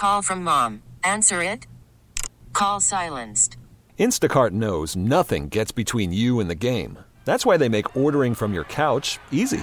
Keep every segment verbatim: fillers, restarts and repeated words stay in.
Call from mom. Answer it. Call silenced. Instacart knows nothing gets between you and the game. That's why they make ordering from your couch easy.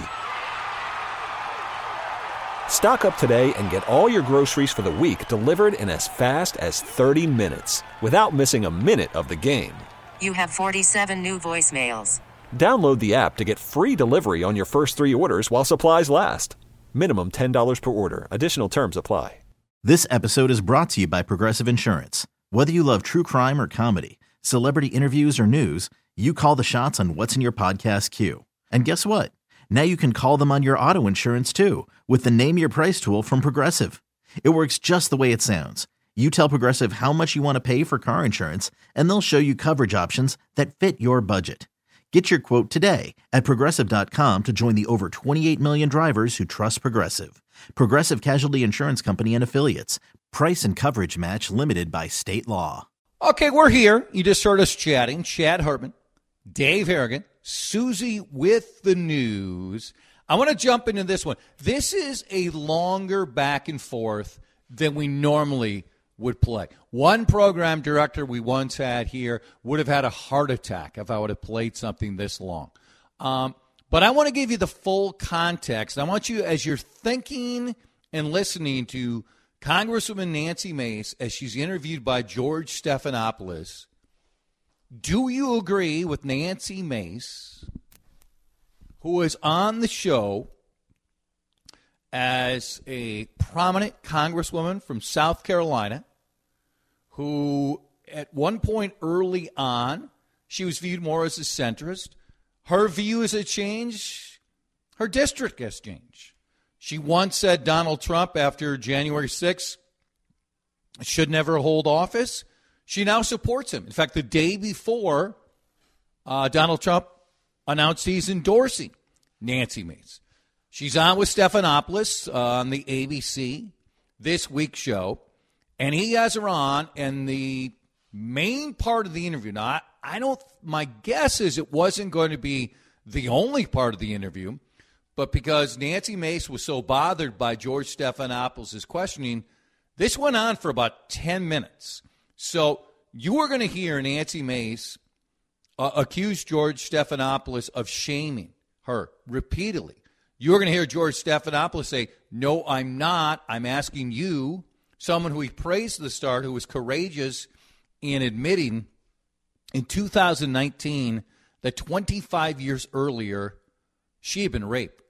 Stock up today and get all your groceries for the week delivered in as fast as thirty minutes without missing a minute of the game. You have forty-seven new voicemails. Download the app to get free delivery on your first three orders while supplies last. Minimum ten dollars per order. Additional terms apply. This episode is brought to you by Progressive Insurance. Whether you love true crime or comedy, celebrity interviews or news, you call the shots on what's in your podcast queue. And guess what? Now you can call them on your auto insurance too with the Name Your Price tool from Progressive. It works just the way it sounds. You tell Progressive how much you want to pay for car insurance, and they'll show you coverage options that fit your budget. Get your quote today at Progressive dot com to join the over twenty-eight million drivers who trust Progressive. Progressive Casualty Insurance Company and Affiliates. Price and coverage match limited by state law. Okay, we're here. You just heard us chatting. Chad Hartman, Dave Harrigan, Susie with the news. I want to jump into this one. This is a longer back and forth than we normally would play. One program director we once had here would have had a heart attack if I would have played something this long. Um, but I want to give you the full context. I want you, as you're thinking and listening to Congresswoman Nancy Mace as she's interviewed by George Stephanopoulos, do you agree with Nancy Mace, who is on the show as a prominent congresswoman from South Carolina, who at one point early on, she was viewed more as a centrist. Her view has changed. Her district has changed. She once said Donald Trump, after January sixth, should never hold office. She now supports him. In fact, the day before uh, Donald Trump announced he's endorsing Nancy Mace. She's on with Stephanopoulos uh, on the A B C This Week show, and he has her on, and the main part of the interview, now, I, I don't, my guess is it wasn't going to be the only part of the interview, but because Nancy Mace was so bothered by George Stephanopoulos' questioning, this went on for about ten minutes. So you are going to hear Nancy Mace uh, accuse George Stephanopoulos of shaming her repeatedly. You're going to hear George Stephanopoulos say, no, I'm not. I'm asking you, someone who he praised at the start, who was courageous in admitting in two thousand nineteen that twenty-five years earlier she had been raped.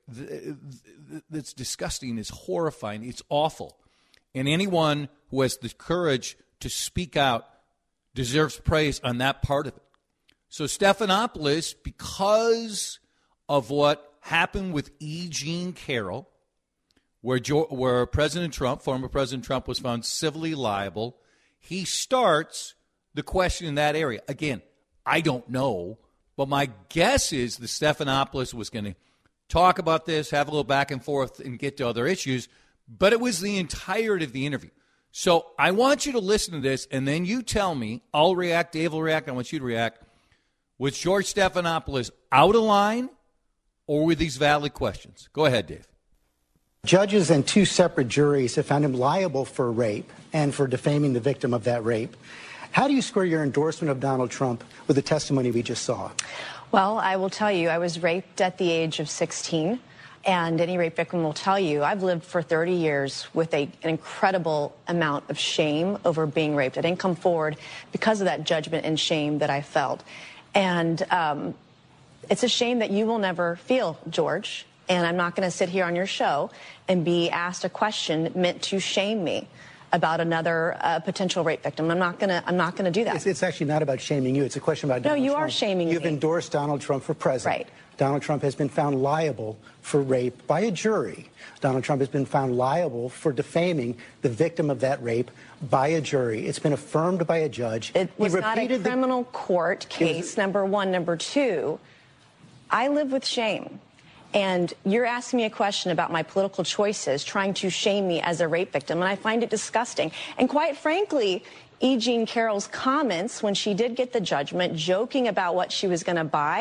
That's disgusting. It's horrifying. It's awful. And anyone who has the courage to speak out deserves praise on that part of it. So Stephanopoulos, because of what happened with E. Jean Carroll, where, jo- where President Trump, former President Trump, was found civilly liable, he starts the question in that area. Again, I don't know, but my guess is the Stephanopoulos was going to talk about this, have a little back and forth, and get to other issues, but it was the entirety of the interview. So I want you to listen to this, and then you tell me, I'll react, Dave will react, I want you to react. Was George Stephanopoulos out of line, or were these valid questions? Go ahead, Dave. Judges and two separate juries have found him liable for rape and for defaming the victim of that rape. How do you square your endorsement of Donald Trump with the testimony we just saw? Well, I will tell you, I was raped at the age of sixteen, and any rape victim will tell you, I've lived for thirty years with a, an incredible amount of shame over being raped. I didn't come forward because of that judgment and shame that I felt. And um, it's a shame that you will never feel, George, and I'm not going to sit here on your show and be asked a question meant to shame me about another uh, potential rape victim. I'm not gonna. I'm not gonna do that. It's, it's actually not about shaming you. It's a question about no. Donald You Trump. are shaming You've me. endorsed Donald Trump for president. Right. Donald Trump has been found liable for rape by a jury. Donald Trump has been found liable for defaming the victim of that rape by a jury. It's been affirmed by a judge. It was he not a criminal the, court case. Number one. Number two. I live with shame. And you're asking me a question about my political choices, trying to shame me as a rape victim, and I find it disgusting. And quite frankly, E. Jean Carroll's comments when she did get the judgment, joking about what she was going to buy,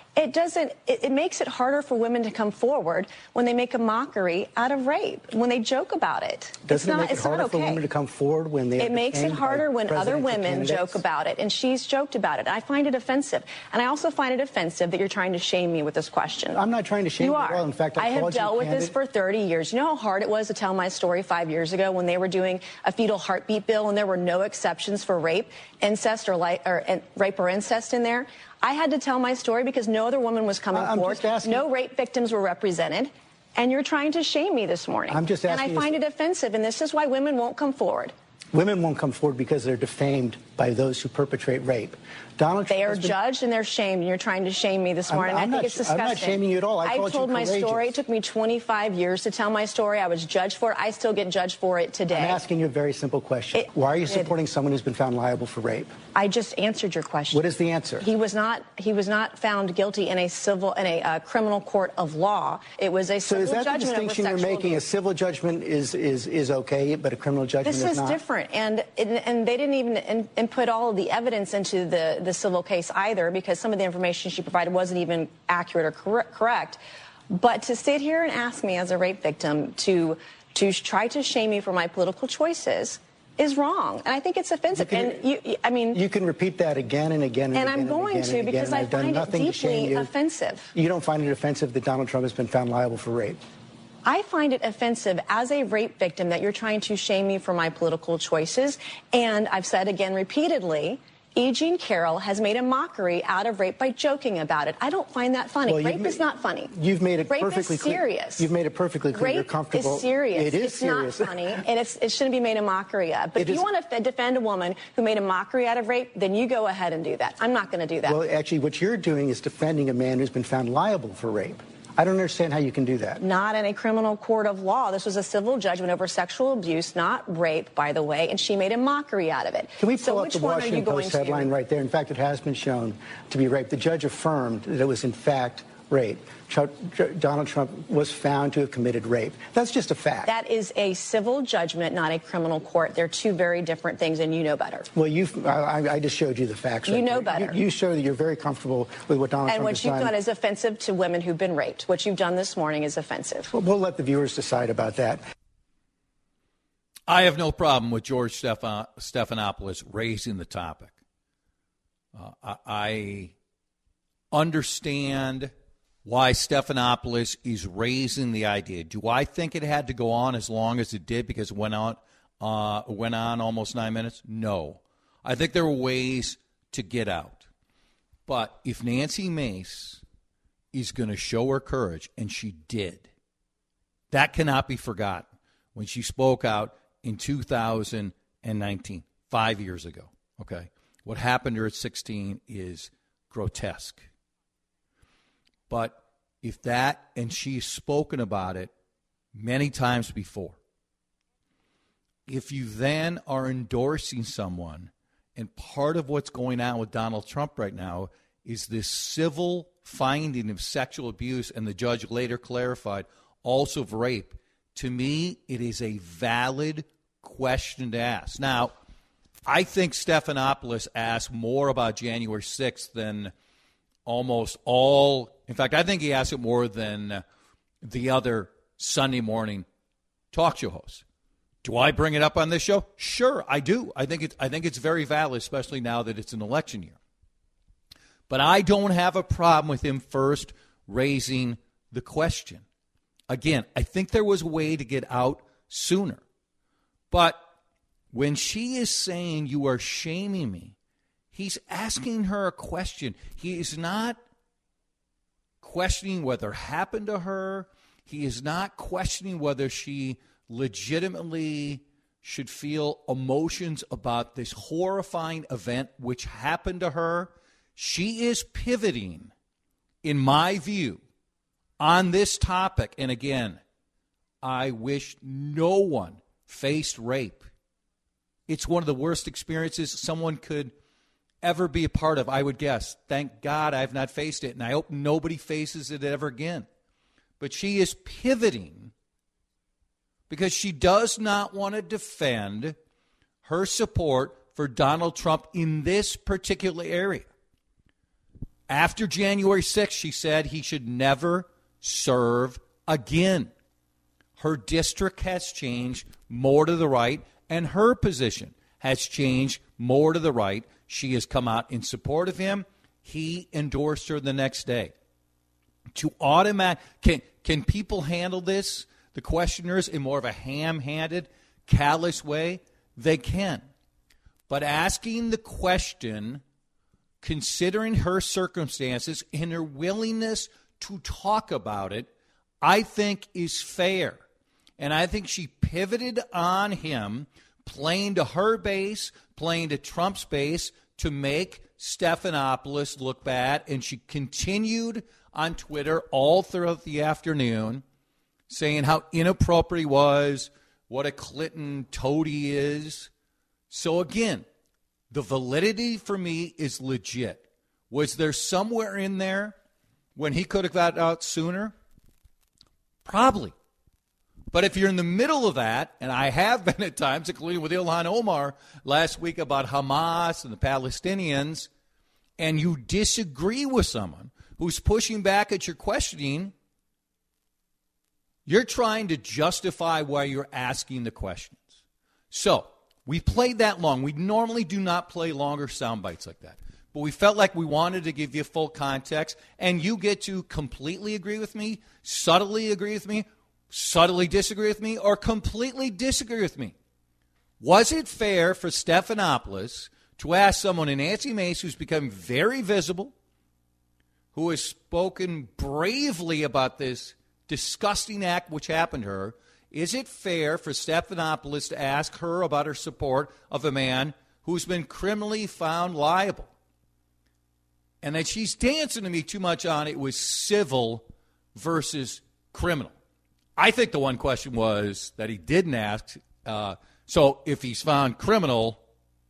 It doesn't, it, it makes it harder for women to come forward when they make a mockery out of rape, when they joke about it. Doesn't it's it not, make it it's harder not for okay. women to come forward when they It makes it harder when other women joke about it, and she's joked about it. I find it offensive. And I also find it offensive that you're trying to shame me with this question. I'm not trying to shame you, you at all. In fact, I, I have called dealt you with candid. this for thirty years. You know how hard it was to tell my story five years ago when they were doing a fetal heartbeat bill and there were no exceptions for rape, incest, or, li- or and rape or incest in there? I had to tell my story because no other woman was coming I'm forward. just asking. No rape victims were represented. And you're trying to shame me this morning. I'm just asking. And I find it offensive, and this is why women won't come forward. Women won't come forward because they're defamed by those who perpetrate rape. Donald Trump They are has been- judged and they're shamed, and you're trying to shame me this I'm- morning. I'm I think not it's sh- I'm disgusting. not shaming you at all. I called you told my courageous. story. It took me twenty-five years to tell my story. I was judged for it. I still get judged for it today. I'm asking you a very simple question. It- Why are you it- supporting someone who's been found liable for rape? I just answered your question. What is the answer? He was not. He was not found guilty in a civil in a uh, criminal court of law. It was a So civil is that the judgment over distinction you're sexual making? abuse. A civil judgment is is is okay, but a criminal judgment This is is not? different, and and and they didn't even in, input all of the evidence into the the civil case either, because some of the information she provided wasn't even accurate or cor- correct. But to sit here and ask me as a rape victim to to try to shame me for my political choices is wrong, and I think it's offensive. You can- and you, I mean, You can repeat that again and again and, and again I'm going and again to and again, because and I I've done find it nothing to shame deeply you. offensive. You don't find it offensive that Donald Trump has been found liable for rape? I find it offensive as a rape victim that you're trying to shame me for my political choices. And I've said again repeatedly, E. Jean Carroll has made a mockery out of rape by joking about it. I don't find that funny. Well, rape you've is ma- not funny. You've made it rape perfectly is clear. serious. You've made it perfectly clear. Rape You're comfortable. is serious. It is it's serious. not funny, and it's, it shouldn't be made a mockery of. But It if is- you want to f- defend a woman who made a mockery out of rape, then you go ahead and do that. I'm not going to do that. Well, actually, what you're doing is defending a man who's been found liable for rape. I don't understand how you can do that. Not in a criminal court of law. This was a civil judgment over sexual abuse, not rape, by the way, and she made a mockery out of it. Can we pull so up which the one are Washington you going Post headline to? right there? In fact, it has been shown to be rape. The judge affirmed that it was, in fact, rape. Tr- Tr- Donald Trump was found to have committed rape. That's just a fact. That is a civil judgment, not a criminal court. They're two very different things, and you know better. Well, you've, I, I just showed you the facts. You right know there. better. You, you show that you're very comfortable with what Donald And Trump what has you've done. done is offensive to women who've been raped. What you've done this morning is offensive. We'll, we'll let the viewers decide about that. I have no problem with George Stephan- Stephanopoulos raising the topic. Uh, I, I understand why Stephanopoulos is raising the idea. Do I think it had to go on as long as it did because it went on, uh, went on almost nine minutes? No. I think there were ways to get out. But if Nancy Mace is going to show her courage, and she did, that cannot be forgotten when she spoke out in two thousand nineteen, five years ago. Okay, what happened to her at sixteen is grotesque. But if that, and she's spoken about it many times before, if you then are endorsing someone, and part of what's going on with Donald Trump right now is this civil finding of sexual abuse, and the judge later clarified also of rape, to me, it is a valid question to ask. Now, I think Stephanopoulos asked more about January sixth than almost all. In fact, I think he asked it more than the other Sunday morning talk show hosts. Do I bring it up on this show? Sure, I do. I think it's, I think it's very valid, especially now that it's an election year. But I don't have a problem with him first raising the question. Again, I think there was a way to get out sooner. But when she is saying you are shaming me, he's asking her a question. He is not questioning whether it happened to her. He is not questioning whether she legitimately should feel emotions about this horrifying event which happened to her. She is pivoting, in my view, on this topic. And again, I wish no one faced rape. It's one of the worst experiences someone could ever be a part of, I would guess. Thank God I've not faced it, and I hope nobody faces it ever again. But she is pivoting because she does not want to defend her support for Donald Trump in this particular area. After January sixth, she said he should never serve again. Her district has changed more to the right, and her position has changed more to the right. She has come out in support of him. He endorsed her the next day. To automatic, can, can people handle this, the questioners, in more of a ham-handed, callous way? They can. But asking the question, considering her circumstances and her willingness to talk about it, I think is fair. And I think she pivoted on him, playing to her base, playing to Trump's base, to make Stephanopoulos look bad. And she continued on Twitter all throughout the afternoon saying how inappropriate he was, what a Clinton toad he is. So again, the validity for me is legit. Was there somewhere in there when he could have got out sooner? Probably. But if you're in the middle of that, and I have been at times, including with Ilhan Omar last week about Hamas and the Palestinians, and you disagree with someone who's pushing back at your questioning, you're trying to justify why you're asking the questions. So we played that long. We normally do not play longer sound bites like that. But we felt like we wanted to give you full context, and you get to completely agree with me, subtly agree with me, subtly disagree with me, or completely disagree with me. Was it fair for Stephanopoulos to ask someone in Nancy Mace, who's become very visible, who has spoken bravely about this disgusting act which happened to her, is it fair for Stephanopoulos to ask her about her support of a man who's been criminally found liable? And that she's dancing to me too much on it was civil versus criminal. I think the one question was that he didn't ask. Uh, so if he's found criminal,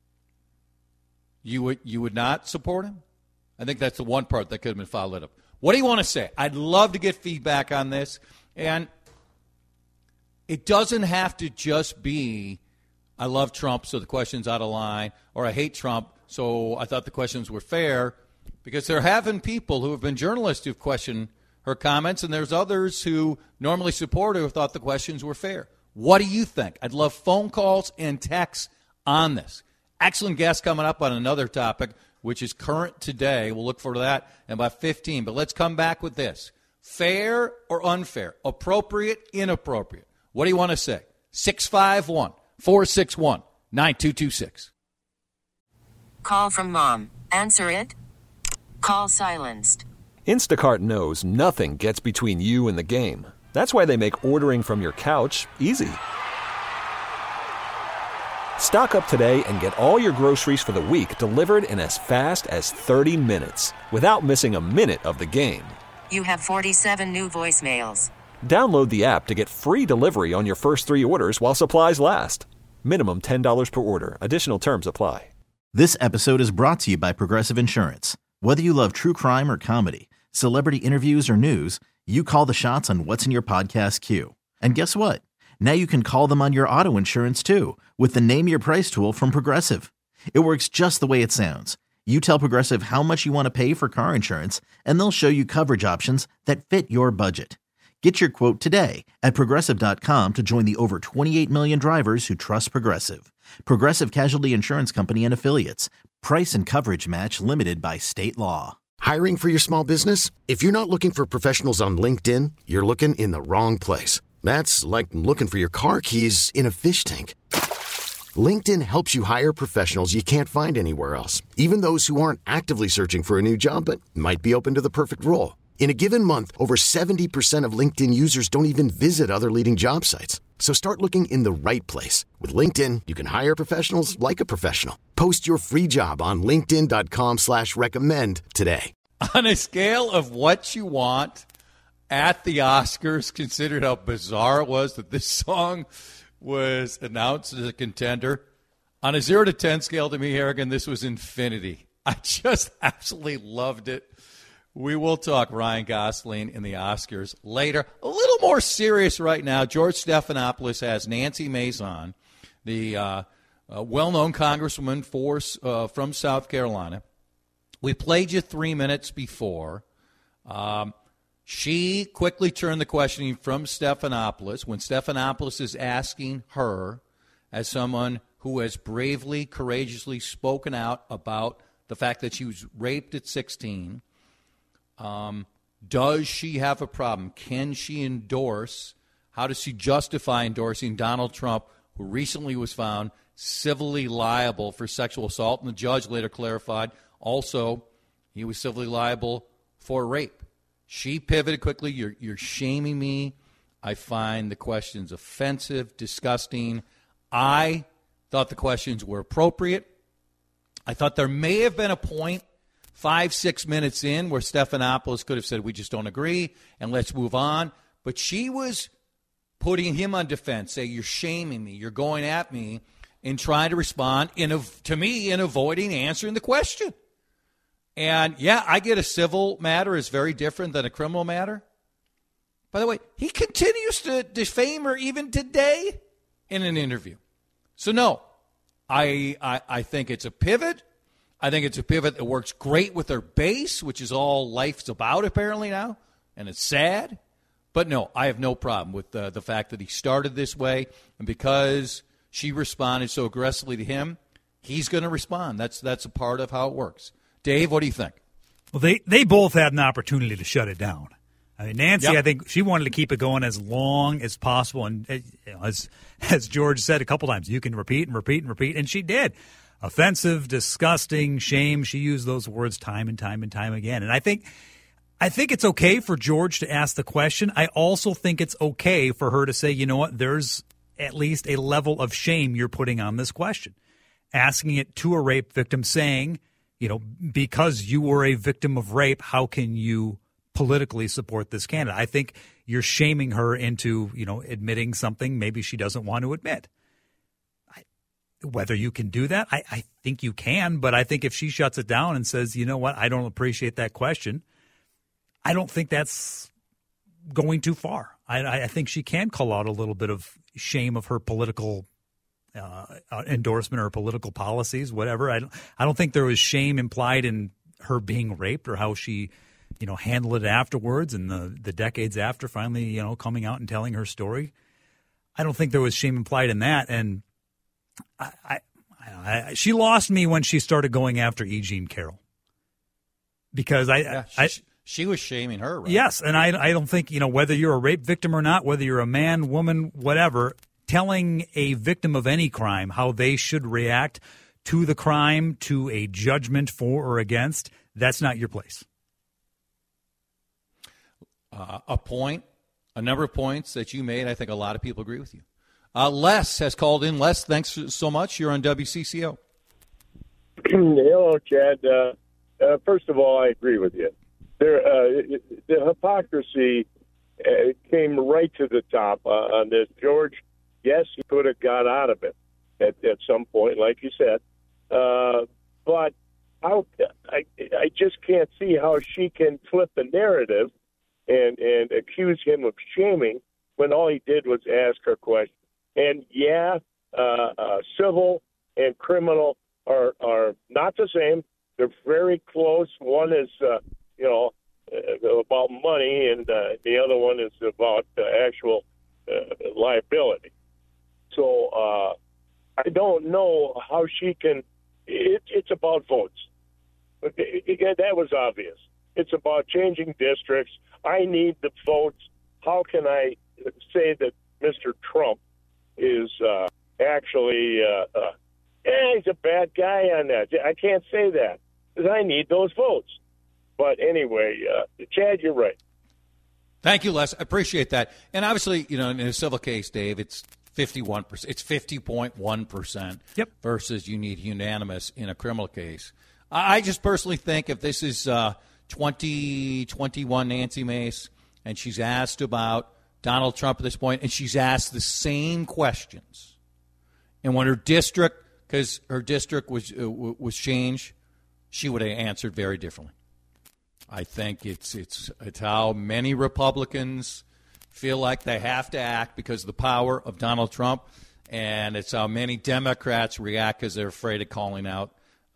you would you would not support him? I think that's the one part that could have been followed up. What do you want to say? I'd love to get feedback on this. And it doesn't have to just be, I love Trump, so the question's out of line, or I hate Trump, so I thought the questions were fair, because there have been people who have been journalists who've questioned her comments, and there's others who normally support her who thought the questions were fair. What do you think? I'd love phone calls and texts on this. Excellent guest coming up on another topic, which is current today. We'll look forward to that in about fifteen. But let's come back with this. Fair or unfair? Appropriate, inappropriate? What do you want to say? six five one, four six one, nine two two six. Call from mom. Answer it. Call silenced. Instacart knows nothing gets between you and the game. That's why they make ordering from your couch easy. Stock up today and get all your groceries for the week delivered in as fast as thirty minutes without missing a minute of the game. You have forty-seven new voicemails. Download the app to get free delivery on your first three orders while supplies last. Minimum ten dollars per order. Additional terms apply. This episode is brought to you by Progressive Insurance. Whether you love true crime or comedy, celebrity interviews or news, you call the shots on what's in your podcast queue. And guess what? Now you can call them on your auto insurance too with the Name Your Price tool from Progressive. It works just the way it sounds. You tell Progressive how much you want to pay for car insurance, and they'll show you coverage options that fit your budget. Get your quote today at Progressive dot com to join the over twenty-eight million drivers who trust Progressive. Progressive Casualty Insurance Company and Affiliates. Price and coverage match limited by state law. Hiring for your small business? If you're not looking for professionals on LinkedIn, you're looking in the wrong place. That's like looking for your car keys in a fish tank. LinkedIn helps you hire professionals you can't find anywhere else, even those who aren't actively searching for a new job but might be open to the perfect role. In a given month, over seventy percent of LinkedIn users don't even visit other leading job sites. So start looking in the right place. With LinkedIn, you can hire professionals like a professional. Post your free job on linkedin dot com slash recommend today. On a scale of what you want at the Oscars, considered how bizarre it was that this song was announced as a contender, on a zero to ten scale to me, Harrigan, this was infinity. I just absolutely loved it. We will talk Ryan Gosling in the Oscars later. A little more serious right now. George Stephanopoulos has Nancy Mace on, the uh, uh, well-known congresswoman for, uh, from South Carolina, We played you three minutes before. Um, she quickly turned the questioning from Stephanopoulos when Stephanopoulos is asking her, as someone who has bravely, courageously spoken out about the fact that she was raped at sixteen, um, does she have a problem? Can she endorse? How does she justify endorsing Donald Trump, who recently was found civilly liable for sexual assault? And the judge later clarified also he was civilly liable for rape. She pivoted quickly. You're, you're shaming me. I find the questions offensive, disgusting. I thought the questions were appropriate. I thought there may have been a point five, six minutes in where Stephanopoulos could have said, we just don't agree, and let's move on. But she was putting him on defense, say, you're shaming me, you're going at me, and trying to respond, in, to me, in avoiding answering the question. And, yeah, I get a civil matter is very different than a criminal matter. By the way, he continues to defame her even today in an interview. So, no, I, I I think it's a pivot. I think it's a pivot that works great with her base, which is all life's about apparently now, and it's sad. But, no, I have no problem with uh, the fact that he started this way, and because she responded so aggressively to him, he's going to respond. That's that's a part of how it works. Dave, what do you think? Well, they, they both had an opportunity to shut it down. I mean, Nancy, yep. I think she wanted to keep it going as long as possible. And you know, as as George said a couple times, you can repeat and repeat and repeat. And she did. Offensive, disgusting, shame. She used those words time and time and time again. And I think I think it's okay for George to ask the question. I also think it's okay for her to say, you know what, there's at least a level of shame you're putting on this question. Asking it to a rape victim, saying, you know, because you were a victim of rape, how can you politically support this candidate? I think you're shaming her into, you know, admitting something maybe she doesn't want to admit. I, whether you can do that, I, I think you can, but I think if she shuts it down and says, you know what, I don't appreciate that question, I don't think that's going too far. I, I think she can call out a little bit of shame of her political uh, endorsement or political policies, whatever. I don't, I don't think there was shame implied in her being raped or how she, you know, handle it afterwards and the, the decades after finally, you know, coming out and telling her story. I don't think there was shame implied in that. And I, I, I she lost me when she started going after E. Jean Carroll. Because I, yeah, she, I she was shaming her, right? Yes, and I, I don't think, you know, whether you're a rape victim or not, whether you're a man, woman, whatever, telling a victim of any crime how they should react to the crime, to a judgment for or against, that's not your place. Uh, a point, a number of points that you made, I think a lot of people agree with you. Uh, Les has called in. Les, thanks so much. You're on W C C O. Hello, Chad. Uh, uh, first of all, I agree with you. There, uh, the hypocrisy uh, came right to the top uh, on this. George, yes, he could have got out of it at, at some point, like you said. Uh, but how, I, I just can't see how she can flip the narrative and, and accuse him of shaming when all he did was ask her question. And, yeah, uh, uh, civil and criminal are, are not the same. They're very close. One is, uh, you know, uh, about money, and uh, the other one is about uh, actual uh, liability. So uh, I don't know how she can it, – it's about votes. It, it, that was obvious. It's about changing districts. I need the votes. How can I say that Mister Trump is uh, actually uh, uh, – yeah, he's a bad guy on that. I can't say that because I need those votes. But anyway, uh, Chad, you're right. Thank you, Les. I appreciate that. And obviously, you know, in a civil case, Dave, it's fifty-one percent. It's fifty point one percent yep. versus you need unanimous in a criminal case. I just personally think if this is uh, twenty twenty-one Nancy Mace and she's asked about Donald Trump at this point and she's asked the same questions, and when her district, because her district was uh, was changed, she would have answered very differently. I think it's it's it's how many Republicans feel like they have to act because of the power of Donald Trump, and it's how many Democrats react because they're afraid of calling out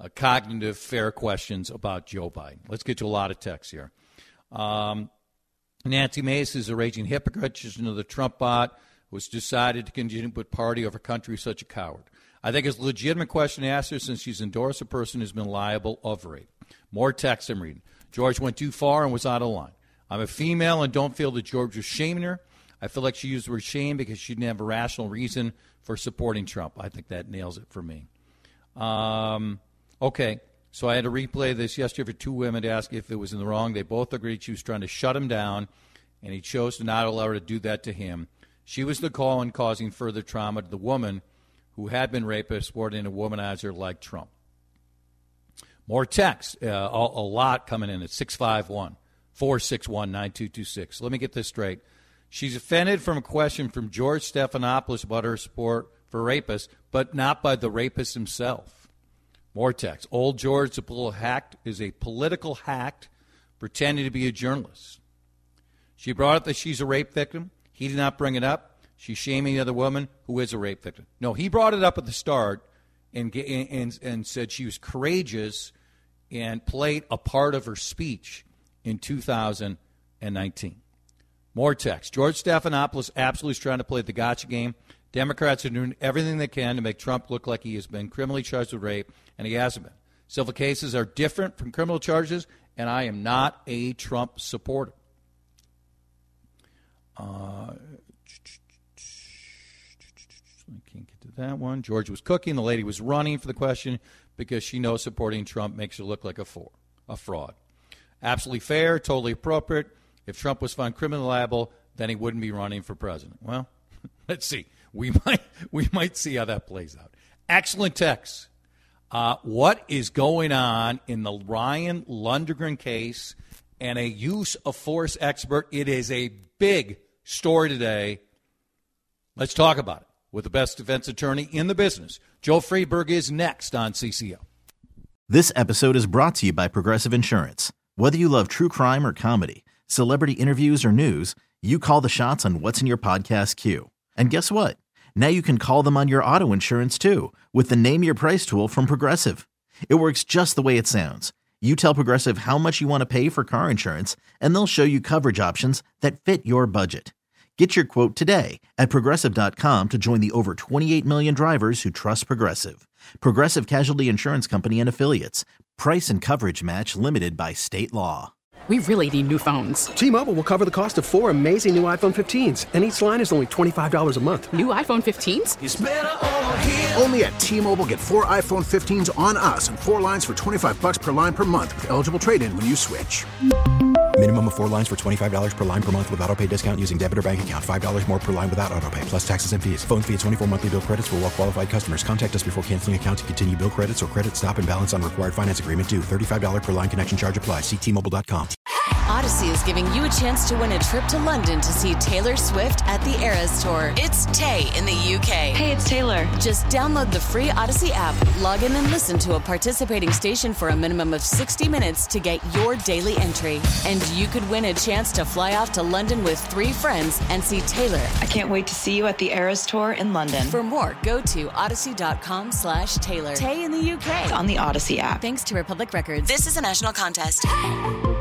uh, cognitive, fair questions about Joe Biden. Let's get to a lot of texts here. Um, Nancy Mace is a raging hypocrite. She's another Trump bot who has decided to continue to put party over country, such a coward. I think it's a legitimate question to ask her since she's endorsed a person who's been liable of rape. More text I'm reading. George went too far and was out of line. I'm a female and don't feel that George was shaming her. I feel like she used the word shame because she didn't have a rational reason for supporting Trump. I think that nails it for me. Um, okay, so I had to replay this yesterday for two women to ask if it was in the wrong. They both agreed she was trying to shut him down, and he chose to not allow her to do that to him. She was the call in causing further trauma to the woman who had been raped, supporting a womanizer like Trump. More text, uh, a, a lot coming in at six five one, four six one, nine two two six. Let me get this straight. She's offended from a question from George Stephanopoulos about her support for rapists, but not by the rapist himself. More text. Old George the political hack is a political hack pretending to be a journalist. She brought up that she's a rape victim. He did not bring it up. She's shaming the other woman who is a rape victim. No, he brought it up at the start and and and said she was courageous and played a part of her speech in two thousand nineteen. More text. George Stephanopoulos absolutely is trying to play the gotcha game. Democrats are doing everything they can to make Trump look like he has been criminally charged with rape, and he hasn't been. Civil cases are different from criminal charges, and I am not a Trump supporter. Uh, I can't get to that one. George was cooking. The lady was running for the question because she knows supporting Trump makes her look like a, for, a fraud. Absolutely fair, totally appropriate. If Trump was found criminally liable, then he wouldn't be running for president. Well, let's see. We might we might see how that plays out. Excellent text. Uh, what is going on in the Ryan Lundgren case and a use of force expert? It is a big story today. Let's talk about it with the best defense attorney in the business. Joe Freeberg is next on C C O. This episode is brought to you by Progressive Insurance. Whether you love true crime or comedy, celebrity interviews or news, you call the shots on what's in your podcast queue. And guess what? Now you can call them on your auto insurance too with the Name Your Price tool from Progressive. It works just the way it sounds. You tell Progressive how much you want to pay for car insurance, and they'll show you coverage options that fit your budget. Get your quote today at Progressive dot com to join the over twenty-eight million drivers who trust Progressive. Progressive Casualty Insurance Company and Affiliates. Price and coverage match limited by state law. We really need new phones. T-Mobile will cover the cost of four amazing new iPhone fifteens, and each line is only twenty-five dollars a month. New iPhone fifteens? It's better over here. Only at T-Mobile, get four iPhone fifteens on us and four lines for twenty-five bucks per line per month with eligible trade-in when you switch. Minimum of four lines for twenty-five dollars per line per month with autopay discount using debit or bank account. five dollars more per line without autopay, plus taxes and fees. Phone fee at twenty-four monthly bill credits for well-qualified customers. Contact us before canceling account to continue bill credits or credit stop and balance on required finance agreement due. thirty-five dollars per line connection charge applies. See T Mobile dot com. Odyssey is giving you a chance to win a trip to London to see Taylor Swift at the Eras Tour. It's Tay in the U K. Hey, it's Taylor. Just download the free Odyssey app, log in and listen to a participating station for a minimum of sixty minutes to get your daily entry. And you could win a chance to fly off to London with three friends and see Taylor. I can't wait to see you at the Eras Tour in London. For more, go to odyssey dot com slash Taylor. Tay in the U K. It's on the Odyssey app. Thanks to Republic Records. This is a national contest.